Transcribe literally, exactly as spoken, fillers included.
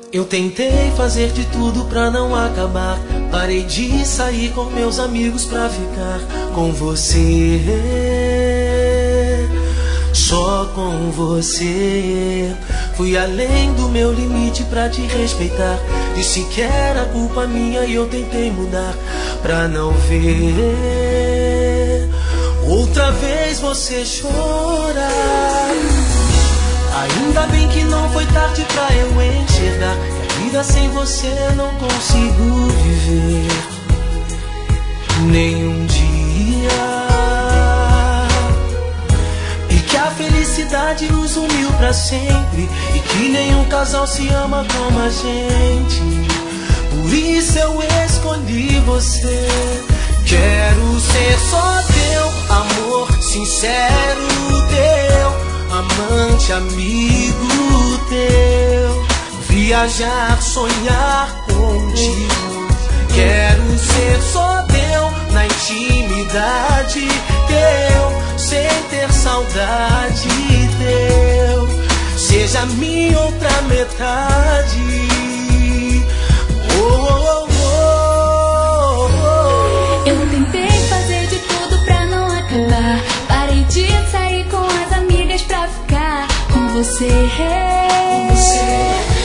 Eu tentei fazer de tudo pra não acabar. Parei de sair com meus amigos pra ficar com você, só com você. Fui além do meu limite pra te respeitar. Disse que era culpa minha e eu tentei mudar pra não ver outra vez você chorar. Ainda bem que não foi tarde pra eu enxergar que a vida sem você não consigo viver nenhum dia, e que a felicidade nos uniu pra sempre, e que nenhum casal se ama como a gente. Por isso eu escolhi você. Quero ser só teu amor sincero, teu amante, amigo teu, viajar, sonhar contigo. Quero ser só teu na intimidade, teu, sem ter saudade teu. Seja minha outra metade. Oh, oh, oh, oh. Eu tentei fazer de tudo pra não acabar. Parei de sair com as amigas pra ficar com você, Com você.